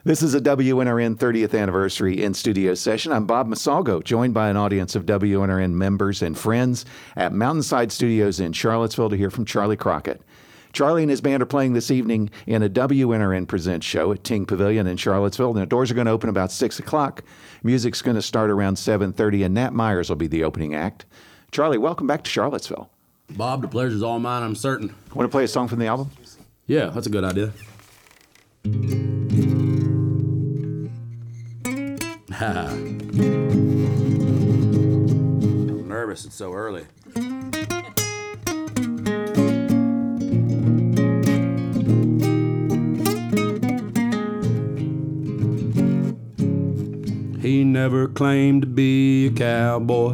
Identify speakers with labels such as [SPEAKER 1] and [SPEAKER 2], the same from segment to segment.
[SPEAKER 1] This is a WNRN 30th anniversary in-studio session. I'm Bob Masalgo, joined by an audience of WNRN members and friends at Mountainside Studios in Charlottesville to hear from Charlie Crockett. Charlie and his band are playing this evening in a WNRN Presents show at Ting Pavilion in Charlottesville. The doors are going to open about 6 o'clock. Music's going to start around 7:30, and Nat Myers will be the opening act. Charlie, welcome back to Charlottesville.
[SPEAKER 2] Bob, the pleasure's all mine, I'm certain.
[SPEAKER 1] Want to play a song from the album?
[SPEAKER 2] Yeah, that's a good idea. I'm nervous, it's so early. He never claimed to be a cowboy,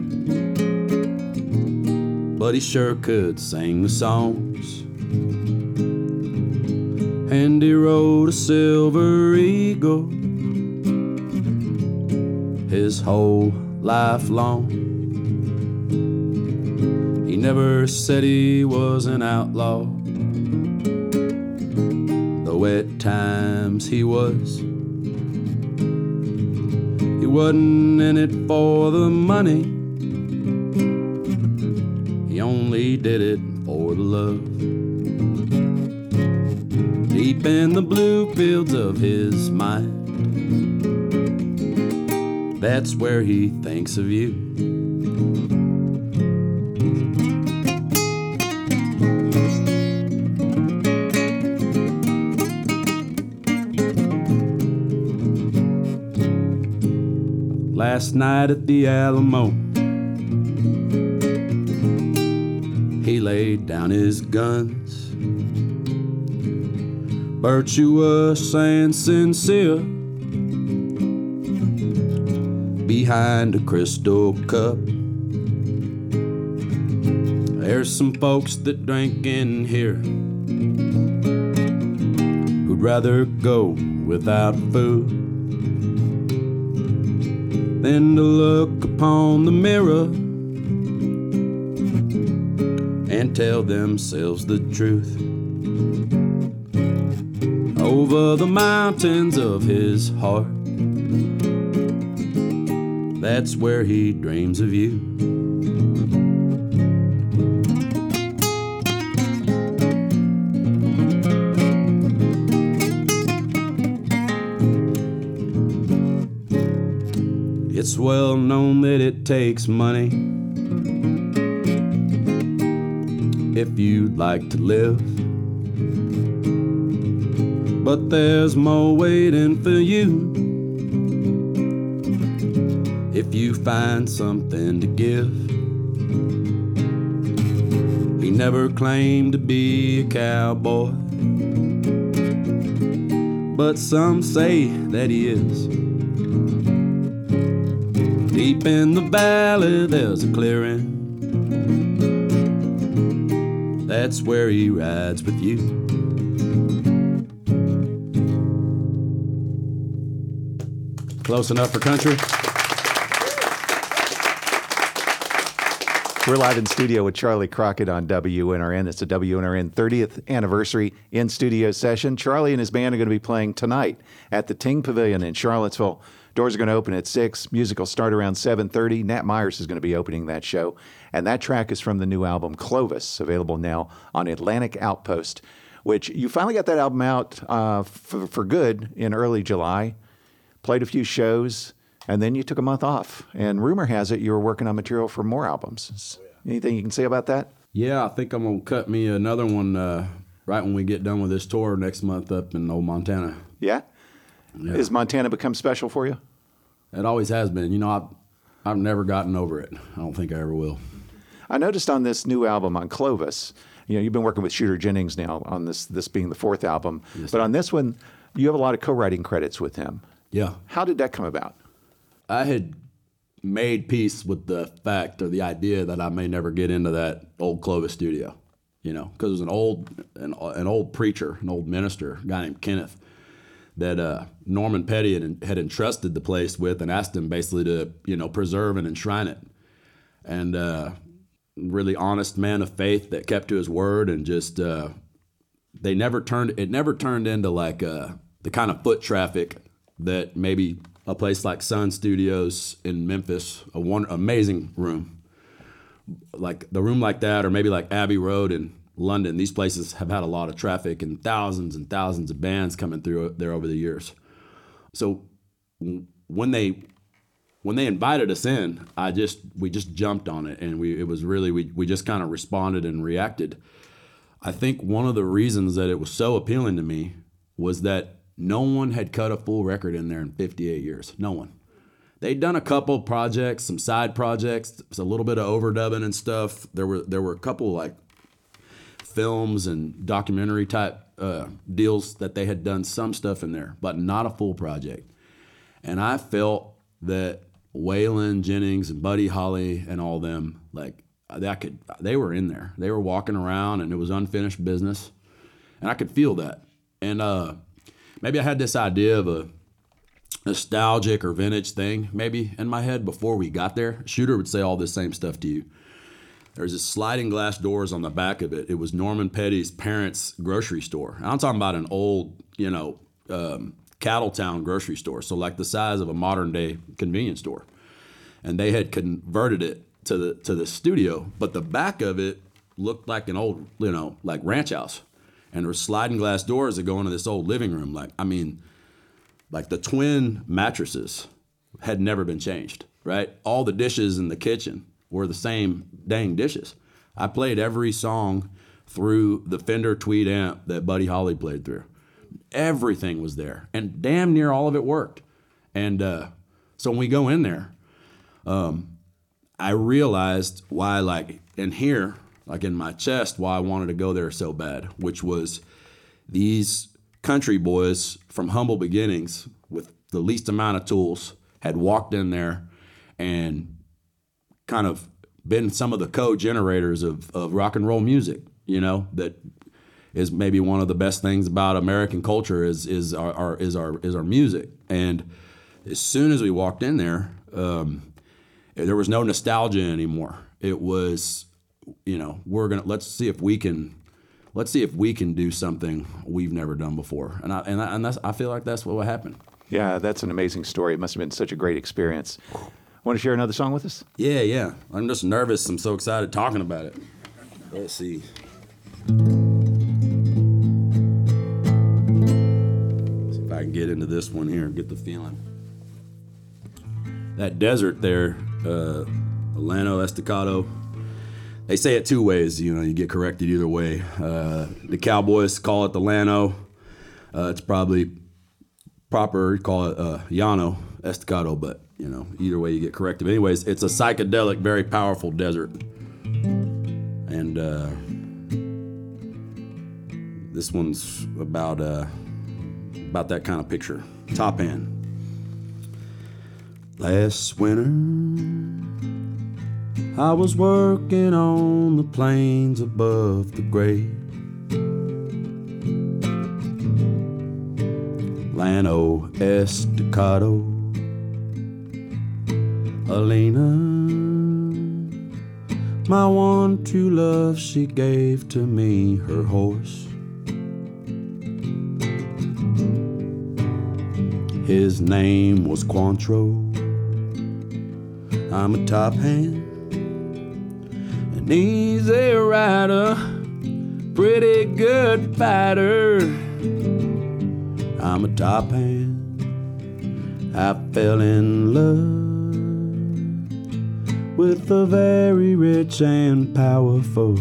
[SPEAKER 2] but he sure could sing the songs. And he rode a silver eagle his whole life long. He never said he was an outlaw, though at times he was. He wasn't in it for the money, he only did it for the love. Deep in the blue fields of his mind, that's where he thinks of you. Last night at the Alamo, he laid down his guns, virtuous and sincere, behind a crystal cup. There's some folks that drink in here who'd rather go without food than to look upon the mirror and tell themselves the truth. Over the mountains of his heart, that's where he dreams of you. It's well known that it takes money if you'd like to live, but there's more waiting for you if you find something to give. He never claimed to be a cowboy, but some say that he is. Deep in the valley there's a clearing, that's where he rides with you. Close enough for country?
[SPEAKER 1] We're live in studio with Charlie Crockett on WNRN. It's a WNRN 30th anniversary in-studio session. Charlie and his band are going to be playing tonight at the Ting Pavilion in Charlottesville. Doors are going to open at 6. Music will start around 7:30. Nat Myers is going to be opening that show. And that track is from the new album, Clovis, available now on Atlantic Outpost, which you finally got that album out for good in early July. Played a few shows, and then you took a month off. And rumor has it you were working on material for more albums. Anything you can say about that?
[SPEAKER 2] Yeah, I think I'm going to cut me another one right when we get done with this tour next month up in old Montana.
[SPEAKER 1] Yeah? Has Montana become special for you?
[SPEAKER 2] It always has been. You know, I've never gotten over it. I don't think I ever will.
[SPEAKER 1] I noticed on this new album on Clovis, you know, you've been working with Shooter Jennings now on this being the 4th album.
[SPEAKER 2] Yes,
[SPEAKER 1] but on this one, you have a lot of co-writing credits with him.
[SPEAKER 2] Yeah.
[SPEAKER 1] How did that come about?
[SPEAKER 2] I had made peace with the fact or the idea that I may never get into that old Clovis studio, you know, because it was an old preacher, an old minister, a guy named Kenneth, that Norman Petty had entrusted the place with and asked him basically to, you know, preserve and enshrine it. And really honest man of faith that kept to his word and just it never turned into like the kind of foot traffic that maybe a place like Sun Studios in Memphis, amazing room, like the room like that, or maybe like Abbey Road in London, these places have had a lot of traffic and thousands of bands coming through there over the years. So when they invited us in, we just jumped on it, and we just kind of responded and reacted. I think one of the reasons that it was so appealing to me was that no one had cut a full record in there in 58 years. No one. They'd done a couple projects, some side projects, a little bit of overdubbing and stuff. There were a couple like films and documentary type deals that they had done some stuff in there, but not a full project. And I felt that Waylon Jennings and Buddy Holly and all them, like they were in there. They were walking around, and it was unfinished business, and I could feel that. And maybe I had this idea of a nostalgic or vintage thing maybe in my head before we got there. Shooter would say all this same stuff to you. There's this sliding glass doors on the back of it. It was Norman Petty's parents' grocery store. And I'm talking about an old, Cattletown grocery store, so like the size of a modern day convenience store. And they had converted it to the studio, but the back of it looked like an old, like ranch house. And there were sliding glass doors that go into this old living room. Like the twin mattresses had never been changed, right? All the dishes in the kitchen were the same dang dishes. I played every song through the Fender Tweed amp that Buddy Holly played through. Everything was there, and damn near all of it worked. And so when we go in there, I realized why, in here, in my chest, why I wanted to go there so bad, which was these country boys from humble beginnings with the least amount of tools had walked in there and kind of been some of the co-generators of rock and roll music, that is maybe one of the best things about American culture is our music. And as soon as we walked in there, there was no nostalgia anymore. It was, let's see if we can do something we've never done before. And I feel like that's what happened.
[SPEAKER 1] Yeah, that's an amazing story. It must have been such a great experience. Want to share another song with us?
[SPEAKER 2] Yeah. I'm just nervous. I'm so excited talking about it. Let's see. See if I can get into this one here and get the feeling. That desert there, Llano Estacado, they say it two ways. You get corrected either way. The Cowboys call it the Llano. It's probably proper to call it Llano Estacado, but either way you get corrected. But anyways, it's a psychedelic, very powerful desert, and this one's about that kind of picture. Top end. Last winter, I was working on the plains above the great Llano Estacado. Elena, my one true love, she gave to me her horse. His name was Cointreau. I'm a top hand, an easy rider, pretty good fighter. I'm a top hand. I fell in love with the very rich and powerful.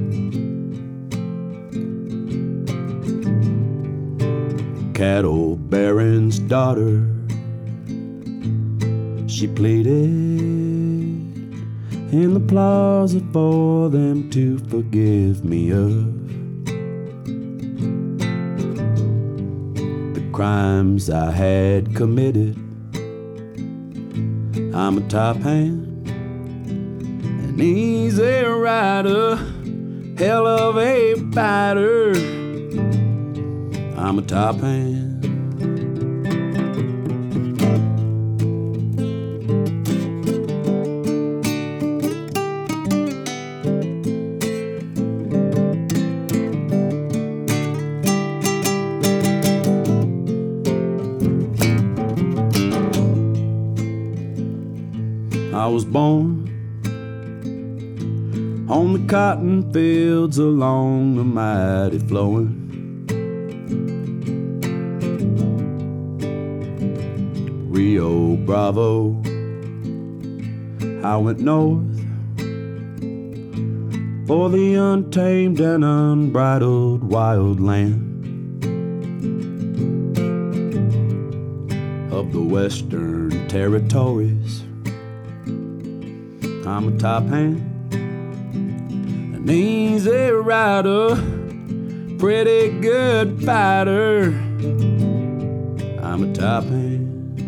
[SPEAKER 2] Cattle baron's daughter, she pleaded in the plaza for them to forgive me of the crimes I had committed. I'm a top hand, an easy rider, hell of a fighter. I'm a top hand. I was born on the cotton fields along the mighty flowing Rio Bravo. I went north for the untamed and unbridled wild land of the Western Territories. I'm a top hand, an easy rider, pretty good fighter. I'm a top hand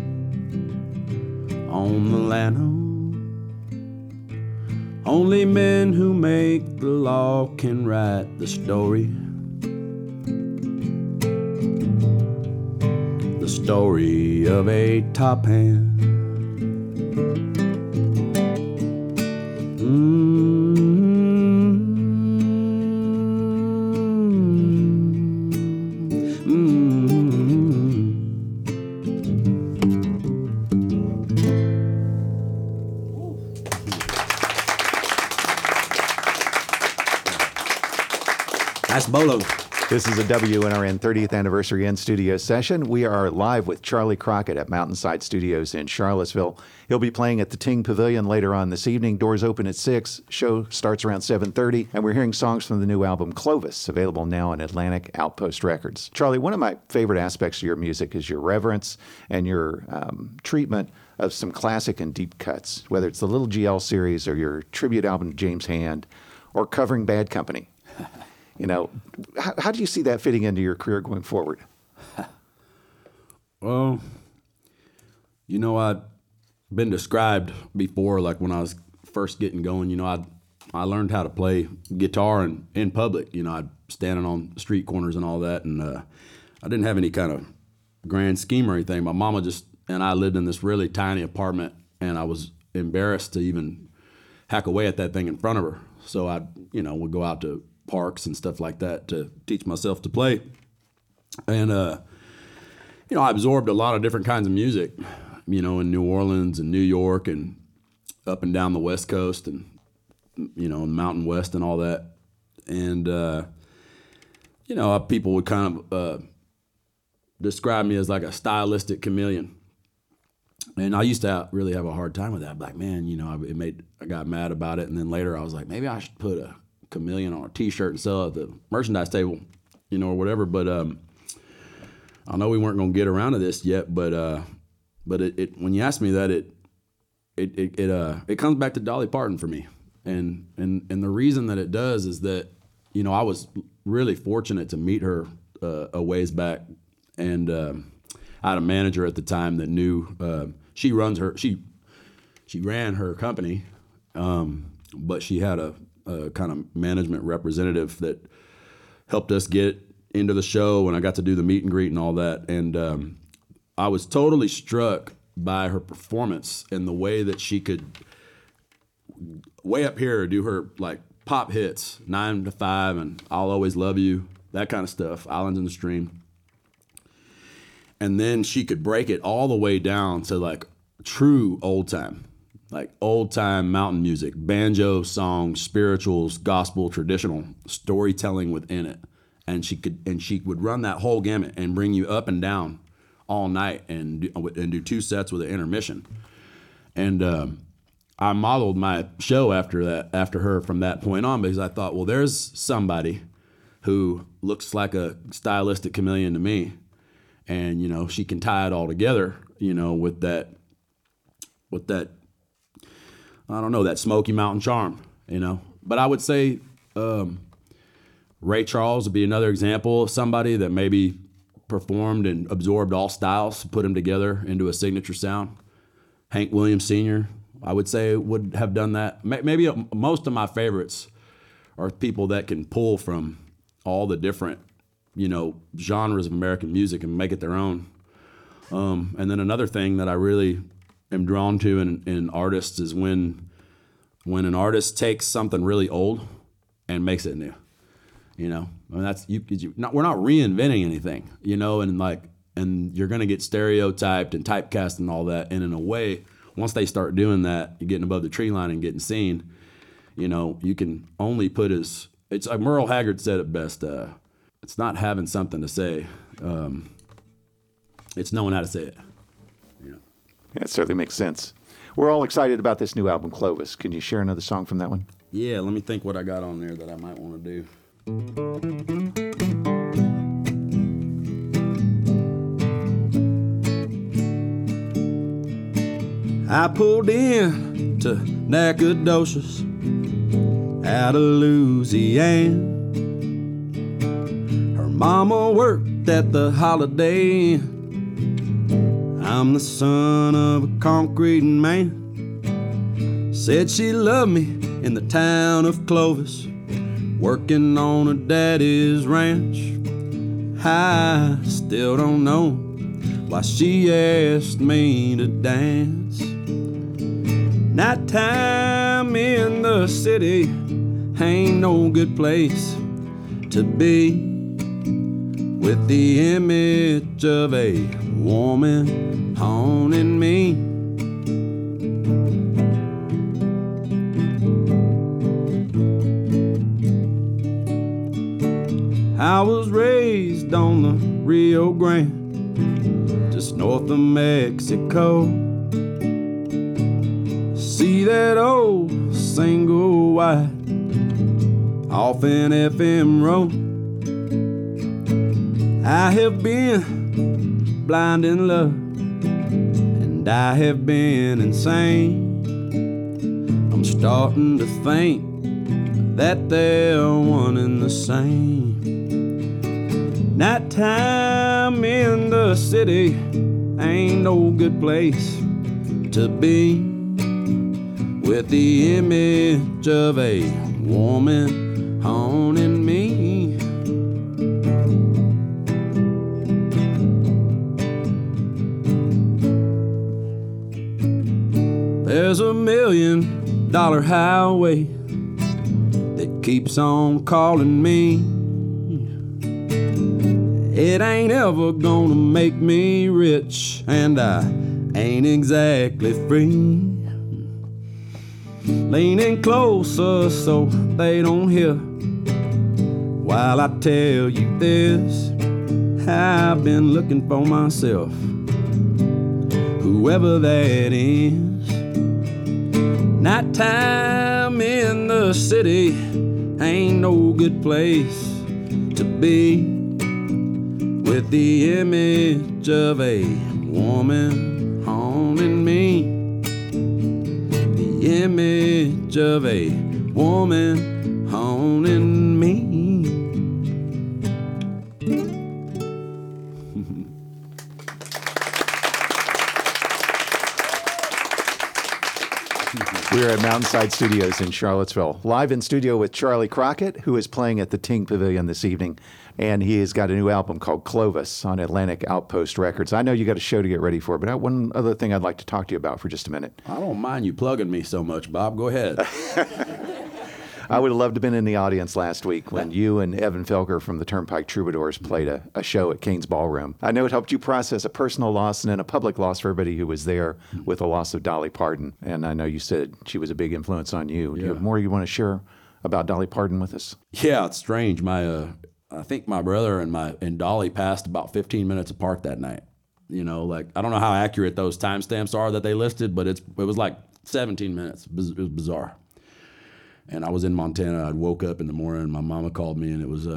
[SPEAKER 2] on the Llano. Only men who make the law can write the story. The story of a top hand. Nice bolo.
[SPEAKER 1] This is a WNRN 30th anniversary in-studio session. We are live with Charlie Crockett at Mountainside Studios in Charlottesville. He'll be playing at the Ting Pavilion later on this evening. Doors open at 6. Show starts around 7:30. And we're hearing songs from the new album Clovis, available now on Atlantic Outpost Records. Charlie, one of my favorite aspects of your music is your reverence and your treatment of some classic and deep cuts, whether it's the Little GL series or your tribute album to James Hand or covering Bad Company. You know, how do you see that fitting into your career going forward?
[SPEAKER 2] Well, you know, I'd been described before, like when I was first getting going, you know, I learned how to play guitar in public. You know, I'd standing on street corners and all that, and I didn't have any kind of grand scheme or anything. My mama and I lived in this really tiny apartment, and I was embarrassed to even hack away at that thing in front of her. So I, would go out to parks and stuff like that to teach myself to play. And, I absorbed a lot of different kinds of music, in New Orleans and New York and up and down the West Coast and, in the Mountain West and all that. And, people would kind of describe me as like a stylistic chameleon. And I used to really have a hard time with that. Like, man, I got mad about it. And then later I was like, maybe I should put a chameleon on a T-shirt and sell it at the merchandise table, or whatever. But I know we weren't going to get around to this yet. But it when you ask me that, it comes back to Dolly Parton for me. And the reason that it does is that, I was really fortunate to meet her a ways back. And I had a manager at the time that knew she ran her company, but she had a kind of management representative that helped us get into the show, and I got to do the meet and greet and all that. And I was totally struck by her performance and the way that she could way up here do her like pop hits, 9 to 5 and I'll Always Love You, that kind of stuff, Islands in the Stream. And then she could break it all the way down to like true old time mountain music, banjo songs, spirituals, gospel, traditional storytelling within it. And she would run that whole gamut and bring you up and down all night and do 2 sets with an intermission. And I modeled my show after her from that point on, because I thought, well, there's somebody who looks like a stylistic chameleon to me. And, she can tie it all together, with that, I don't know, that Smoky Mountain charm, But I would say Ray Charles would be another example of somebody that maybe performed and absorbed all styles, put them together into a signature sound. Hank Williams Sr., I would say, would have done that. Maybe most of my favorites are people that can pull from all the different genres of American music and make it their own. And then another thing that I really am drawn to in artists is when an artist takes something really old and makes it new. That's we're not reinventing anything, and you're going to get stereotyped and typecast and all that. And in a way, once they start doing that, you're getting above the tree line and getting seen, you know, you can only put it's like Merle Haggard said it best, it's not having something to say, it's knowing how to say it.
[SPEAKER 1] Yeah, it certainly makes sense. We're all excited about this new album, Clovis. Can you share another song from that one?
[SPEAKER 2] Yeah, let me think what I got on there that I might want to do. I pulled in to Nacogdoches out of Louisiana. Her mama worked at the Holiday Inn. I'm the son of a concrete man. Said she loved me in the town of Clovis, working on her daddy's ranch. I still don't know why she asked me to dance. Nighttime in the city ain't no good place to be, with the image of a woman haunting me. I was raised on the Rio Grande, just north of Mexico. See that old single wide off in FM Road. I have been blind in love, and I have been insane. I'm starting to think that they're one and the same. Nighttime in the city ain't no good place to be, with the image of a woman haunting me. There's $1 million highway that keeps on calling me. It ain't ever gonna make me rich, and I ain't exactly free. Leaning closer so they don't hear while I tell you this. I've been looking for myself, whoever that is. Nighttime in the city ain't no good place to be, with the image of a woman haunting me. The image of a woman haunting me.
[SPEAKER 1] We're at Mountainside Studios in Charlottesville, live in studio with Charlie Crockett, who is playing at the Ting Pavilion this evening. And he has got a new album called Clovis on Atlantic Outpost Records. I know you got a show to get ready for, but one other thing I'd like to talk to you about for just a minute.
[SPEAKER 2] I don't mind you plugging me so much, Bob. Go ahead.
[SPEAKER 1] I would have loved to have been in the audience last week when you and Evan Felker from the Turnpike Troubadours played a show at Kane's Ballroom. I know it helped you process a personal loss and then a public loss for everybody who was there with the loss of Dolly Parton. And I know you said she was a big influence on you. Do you have more you want to share about Dolly Parton with us?
[SPEAKER 2] Yeah, it's strange. I think my brother and Dolly passed about 15 minutes apart that night. You know, like, I don't know how accurate those timestamps are that they listed, but it was like 17 minutes. It was bizarre. And I was in Montana. I woke up in the morning. My mama called me, and it was,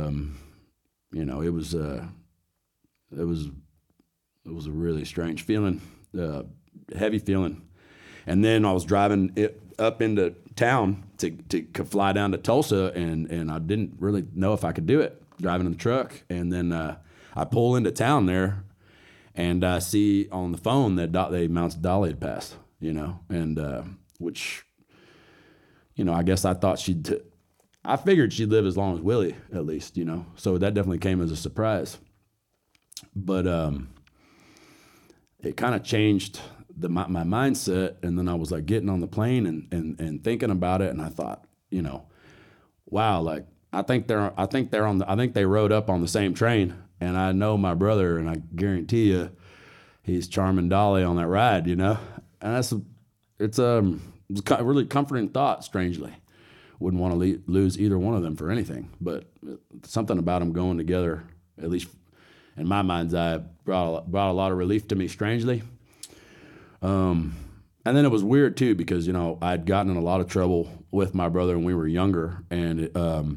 [SPEAKER 2] it was a really strange feeling, heavy feeling. And then I was driving up into town to fly down to Tulsa, and I didn't really know if I could do it, driving in the truck. And then I pull into town there, and I see on the phone that they announced Dolly had passed, and which, I guess I thought I figured she'd live as long as Willie, at least, So that definitely came as a surprise. But it kind of changed my mindset, and then I was like getting on the plane and thinking about it, and I thought, wow, like I think they rode up on the same train, and I know my brother, and I guarantee you, he's charming Dolly on that ride, and it's a really comforting thought. Strangely, wouldn't want to lose either one of them for anything. But something about them going together, at least in my mind's eye, brought a lot of relief to me. Strangely, and then it was weird too because I'd gotten in a lot of trouble with my brother when we were younger, and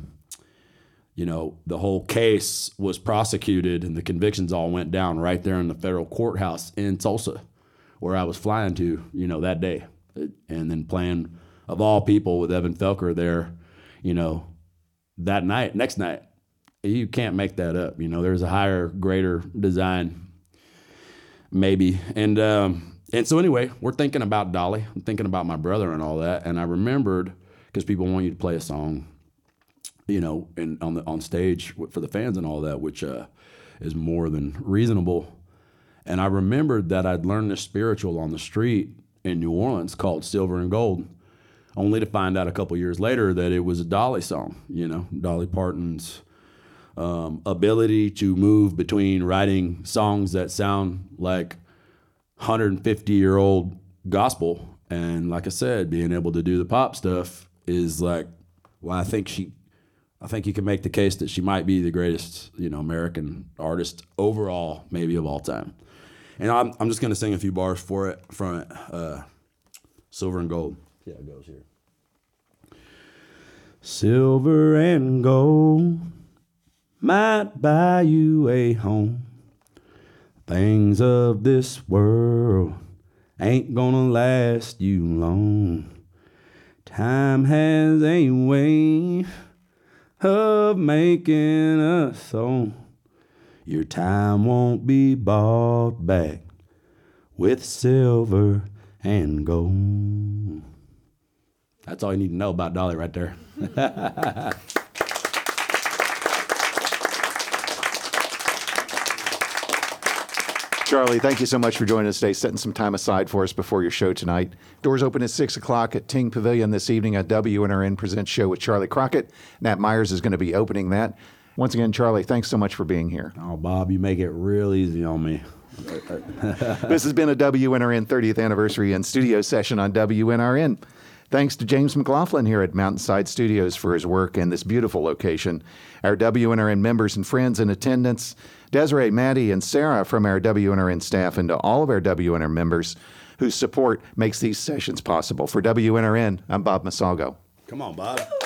[SPEAKER 2] the whole case was prosecuted and the convictions all went down right there in the federal courthouse in Tulsa, where I was flying to, that day. And then playing, of all people, with Evan Felker there, that next night. You can't make that up. There's a higher, greater design, maybe. And so anyway, we're thinking about Dolly. I'm thinking about my brother and all that. And I remembered, because people want you to play a song, and on stage for the fans and all that, which is more than reasonable. And I remembered that I'd learned this spiritual on the street in New Orleans called Silver and Gold, only to find out a couple years later that it was a Dolly song, Dolly Parton's ability to move between writing songs that sound like 150-year-old gospel. And like I said, being able to do the pop stuff is like, well, I think you can make the case that she might be the greatest, American artist overall, maybe of all time. And I'm just going to sing a few bars from it. Silver and Gold. Yeah, it goes here. Silver and gold might buy you a home. Things of this world ain't gonna last you long. Time has a way of making us so. Your time won't be bought back with silver and gold. That's all you need to know about Dolly right there.
[SPEAKER 1] Charlie, thank you so much for joining us today, setting some time aside for us before your show tonight. Doors open at 6 o'clock at Ting Pavilion this evening. A WNRN Presents show with Charlie Crockett. Nat Myers is going to be opening that. Once again, Charlie, thanks so much for being here.
[SPEAKER 2] Oh, Bob, you make it real easy on me.
[SPEAKER 1] This has been a WNRN 30th anniversary and studio session on WNRN. Thanks to James McLaughlin here at Mountainside Studios for his work in this beautiful location. Our WNRN members and friends in attendance, Desiree, Maddie, and Sarah from our WNRN staff, and to all of our WNRN members whose support makes these sessions possible. For WNRN, I'm Bob Masalgo.
[SPEAKER 2] Come on, Bob.